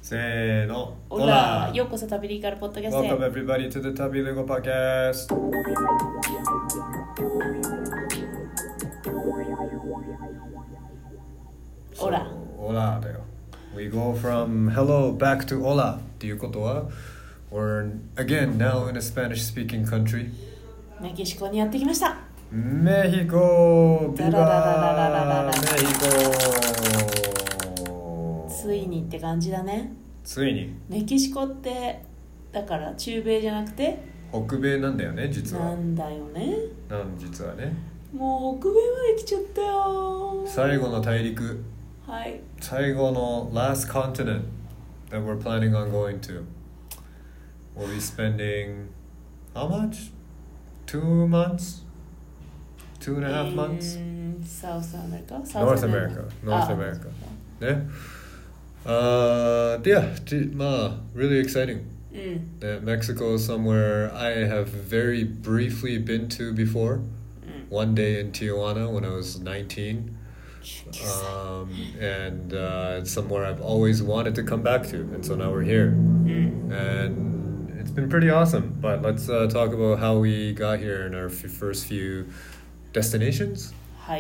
せーの。 オラ、ようこそ旅リーガルポッドキャストへ。 Welcome everybody to the 旅リーガルポッドキャスト。 オラ。 オラだよ。We go from hello back to hola っていうことは We're again now in a Spanish speaking country. メキシコにやってきました。 メヒコビバメヒコ。 ついにって感じだね。 ついにメキシコってだから中米じゃなくて北米なんだよね、実は。 なんだよね。 実はね。 もう北米まで来ちゃったよ。 最後の大陸。 はい。 最後の last continent that we're planning on going to. We'll be spending how much? 2 months? 2.5 months? South America? North America. North America. Yeah. Yeah, really exciting. Mexico is somewhere I have very briefly been to before. One day in Tijuana when I was 19. And it's somewhere I've always wanted to come back to, and so now we're here. And it's been pretty awesome. But let's talk about how we got here and our first few destinations. はい。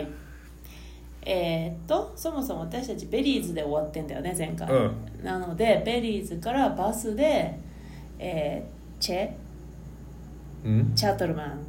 そもそも私たちベリーズで終わってんだよね、前回。なのでベリーズからバスで、チャトルマン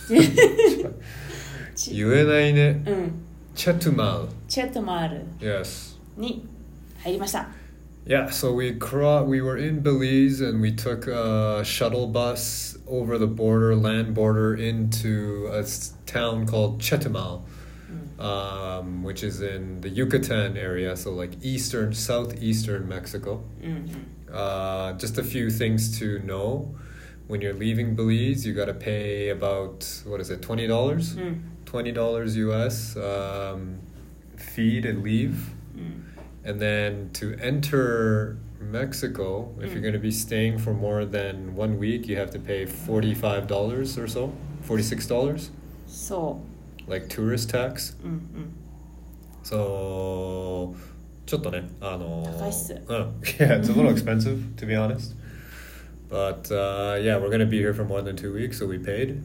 言えないね。チェトマル Yes に入りました。 Yeah, so we were in Belize and we took a shuttle bus over the border, land border, into a town called Chetumal, which is in the Yucatan area, so like southeastern Mexico. Just a few things to know. When you're leaving Belize, you got to pay about, $20? $20 US fee to leave. And then to enter Mexico, if you're going to be staying for more than 1 week, you have to pay $45 or so, $46. So, like tourist tax. So, ちょっとね、 高いっす。 Yeah, it's a little expensive, to be honest. But yeah, we're going to be here for more than 2 weeks, so we paid.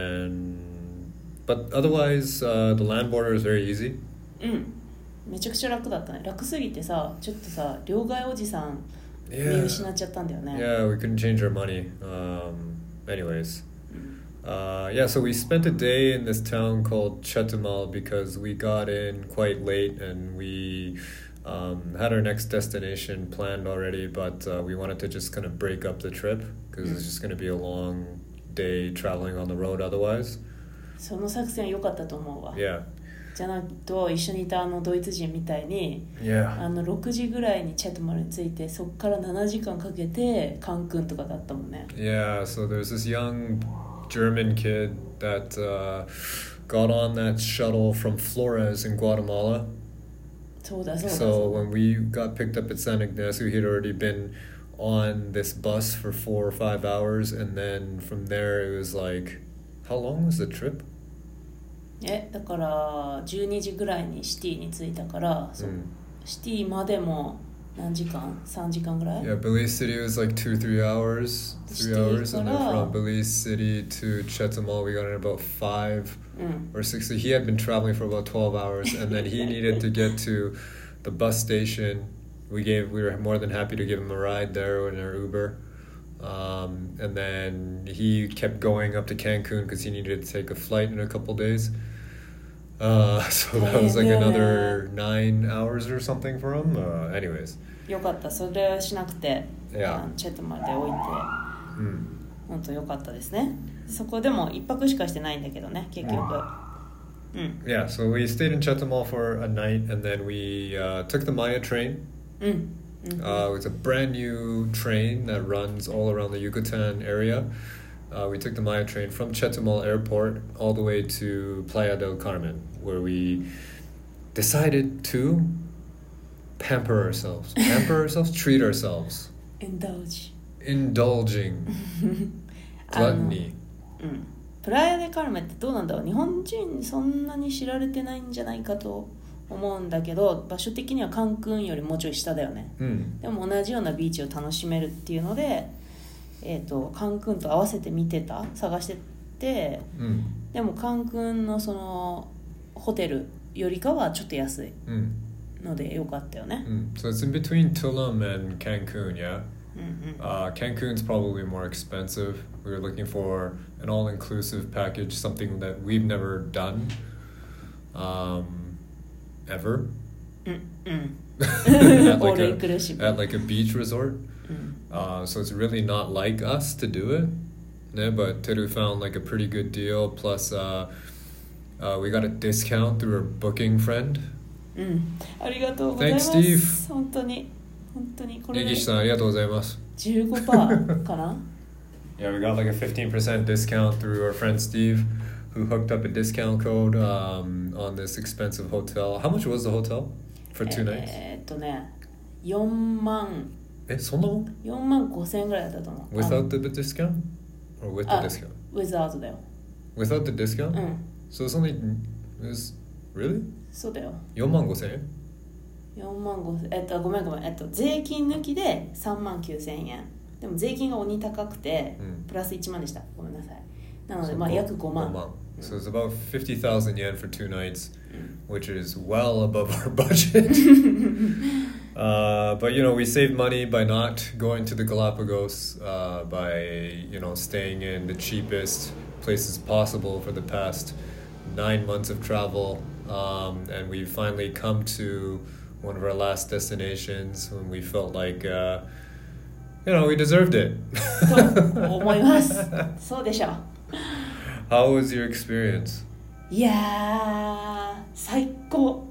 But otherwise, the land border is very easy. めちゃくちゃ楽だったね。楽すぎてさ、ちょっとさ、両替おじさん見失っちゃったんだよね。 Yeah, we couldn't change our money. Anyways. Yeah, so we spent a day in this town called Chetumal because we got in quite late and we had our next destination planned already, but we wanted to just kind of break up the trip because it's just going to be a long day traveling on the road otherwise. その作戦良かったと思うわ。 Yeah. じゃないと一緒にいたドイツ人みたいに、6時ぐらいにチェトマルに着いてそこから7時間かけてカンクンとかだったもんね。 Yeah, so there's this young German kid that got on that shuttle from Flores in Guatemala. そうだ。 So when we got picked up at San Ignacio, he had already been on this bus for 4 or 5 hours, and then from there it was like, how long was the trip? だから12時ぐらいにシティに着いたから、シティまでも何時間 ?3 時間ぐらい Yeah, Belize City was like 2-3 hours. 3 hours, and then from Belize City to Chetumal we got in about 5 or 6. He had been traveling for about 12 hours, and then he needed to get to the bus station. We were more than happy to give him a ride there in our Uber. And then he kept going up to Cancun because he needed to take a flight in a couple days. So that was like another 9 hours or something for him. Anyways. よかった。それしなくて、チェットまで置いて、本当よかったですね。そこでも1泊しかしてないんだけどね、結局。 Yeah, so we stayed in Chetumal for a night, and then we took the Maya train. It's a brand new train that runs all around the Yucatan area. We took the Maya train from Chetumal Airport all the way to Playa del Carmen, where we decided to pamper ourselves, treat ourselves. Indulging. Gluttony. プラヤデカルメってどうなんだろう。日本人そんなに知られてないんじゃないかと思うんだけど、場所的にはカンクンよりもうちょい下だよね、でも同じようなビーチを楽しめるっていうので、カンクンと合わせて見てた、探してて、でもカンクンのそのホテルよりかはちょっと安いのでよかったよね。 So it's in between Tulum and Cancun, yeah? Cancun's probably more expensive. We were looking for an all-inclusive package, something that we've never done ever. at like a beach resort. So it's really not like us to do it. Yeah, but Teru found like a pretty good deal. Plus, we got a discount through our booking friend. ありがとうございます。 Thanks, Steve. 本当にこれ。 根岸さんありがとうございます。 15% かな Yeah, we got like a 15% discount through our friend Steve, who hooked up a discount code on this expensive hotel. How much was the hotel for 2 nights? 4万。 そんなもん 4万5千円ぐらいだったと思う。 Without the discount? Or with the discount? Without だよ。 Without the discount? So it's only... Really? そうだよ。 4万5千円 4万5千円。ごめん。税金抜きで3万9千円。でも税金が鬼高くて、プラス1万でした。ごめんなさい。なので、まあ約5万。 So it's about 50,000 yen for 2 nights, which is well above our budget. But you know, we saved money by not going to the Galapagos, by staying in the cheapest places possible for the past 9 months of travel, and we finally come to one of our last destinations when we felt like we deserved it. と思います。そうでしょう。 How was your experience? いやー、最高。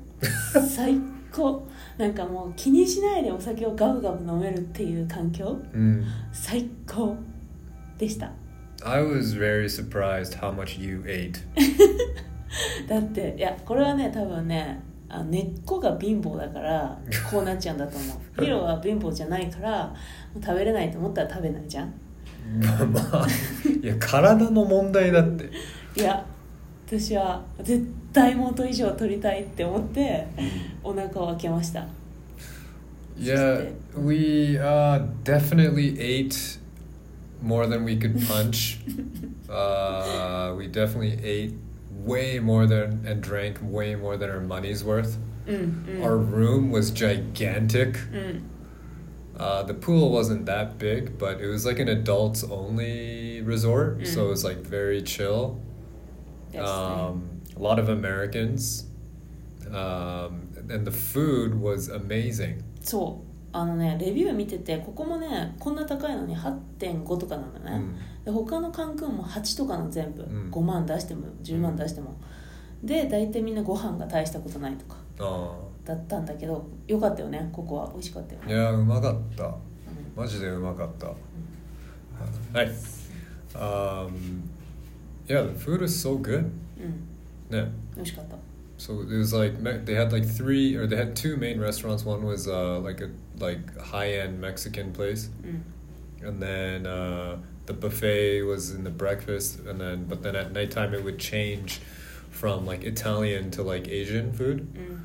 なんかもう気にしないでお酒をガブガブ飲めるっていう環境、最高でした。 I was very surprised how much you ate. だっていやこれはね多分ね根っこが貧乏だからこうなっちゃうんだと思う。ヒロは貧乏じゃないから食べれないと思ったら食べないじゃん。 まあいや体の問題だって。 いや私は絶対元以上取りたいって思ってお腹を開けました。 Yeah, we definitely ate more than we could punch. We definitely ate way more than and drank way more than our money's worth. Our room was gigantic. The pool wasn't that big, but it was like an adults only resort, so it was like very chill. A lot of Americans, and the food was amazing. そうレビュー見ててここもねこんな高いのに 8.5 とかなんだね、で他のカンクンも8とかの全部、5万出しても10万出しても、で大体みんなご飯が大したことないとかだったんだけどよかったよね。ここは美味しかったよね。 いやうまかった、マジでうまかった、はい。Yeah, the food was so good. ね、 美味しかった。 So it was like they had like 2 main restaurants. One was like a high-end Mexican place, and then the buffet was in the breakfast, but then at nighttime it would change from like Italian to like Asian food,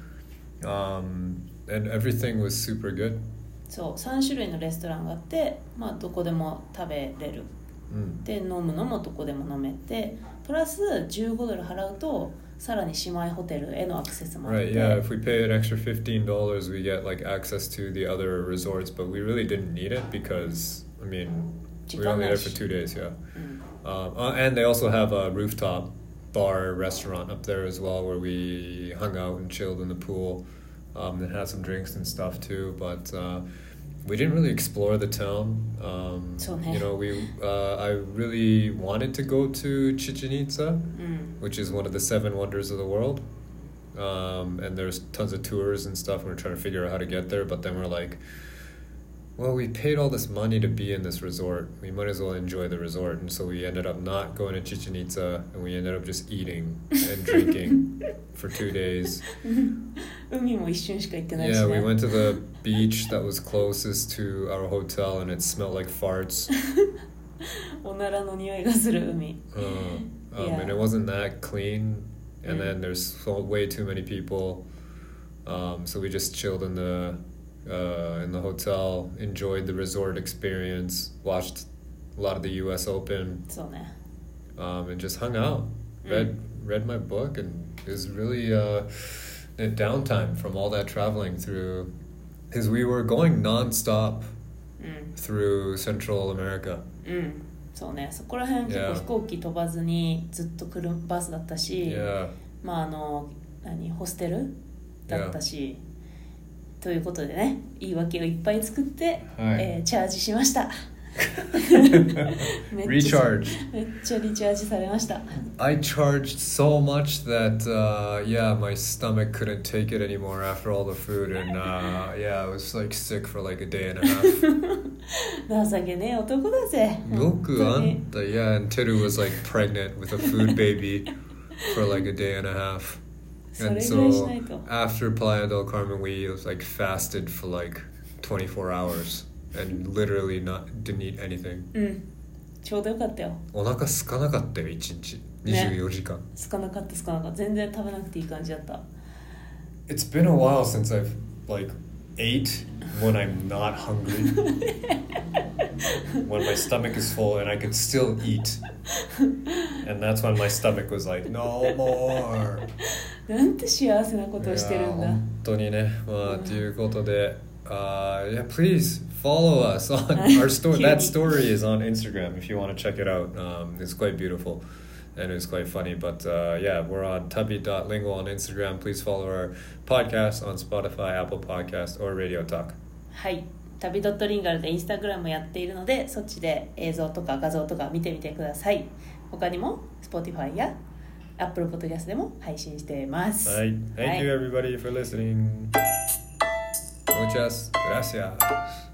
and everything was super good. そう3種類のレストランがあって、まあどこでも食べれる。で飲むのもどこでも飲めて、プラス$15払うとさらに姉妹ホテルへのアクセスもあって。 Right, yeah, if we pay an extra $15 we get like access to the other resorts, but we really didn't need it because I mean we were only there for 2 days, yeah. And they also have a rooftop bar restaurant up there as well where we hung out and chilled in the pool, and had some drinks and stuff too, but we didn't really explore the town. I really wanted to go to Chichen Itza, which is one of the 7 wonders of the world. And there's tons of tours and stuff, and we're trying to figure out how to get there, but then we're like, well, we paid all this money to be in this resort. We might as well enjoy the resort. And so we ended up not going to Chichen Itza, and we ended up just eating and drinking for 2 days. 海も一瞬しか行ってないしね。 Yeah, we went to the beach that was closest to our hotel, and it smelled like farts. おならの匂いがする海。 And it wasn't that clean, and then there's way too many people. So we just chilled in the hotel, enjoyed the resort experience, watched a lot of the U.S. Open. そうね。 And just hung out, read my book, and it was really a downtime from all that traveling through, because we were going non-stop through Central America. そうね、そこら辺結構飛行機飛ばずにずっとバスだったし、まあホステルだったし、ということでね、言い訳をいっぱい作って、チャージしました。 Recharge. めっちゃリチャージされました。 I charged so much that my stomach couldn't take it anymore after all the food, and I was like sick for like a day and a half. 情けねえ男だぜ。 僕あんた and Teru was like pregnant with a food baby for like a day and a half. And so after Playa del Carmen, we like fasted for like 24 hours. And literally didn't eat anything. ちょうどよかったよ。 お腹空かなかったよ、1日24時間。 空かなかった。全然食べなくていい感じだった。 It's been a while since I've like ate when I'm not hungry. When my stomach is full and I can still eat. And that's when my stomach was like, no more. なんて幸せなことをしてるんだ。 本当にね。ということで、please follow us on our story. That story is on Instagram if you want to check it out. It's quite beautiful and it's quite funny. But we're on tabi.lingo on Instagram. Please follow our podcast on Spotify, Apple Podcast, or Radio Talk. はい。tabi.lingo でインスタグラムやっているので、そっちで映像とか画像とか見てみてください。他にも Spotify や Apple Podcast でも配信しています。 はい。Thank you everybody for listening. Muchas gracias.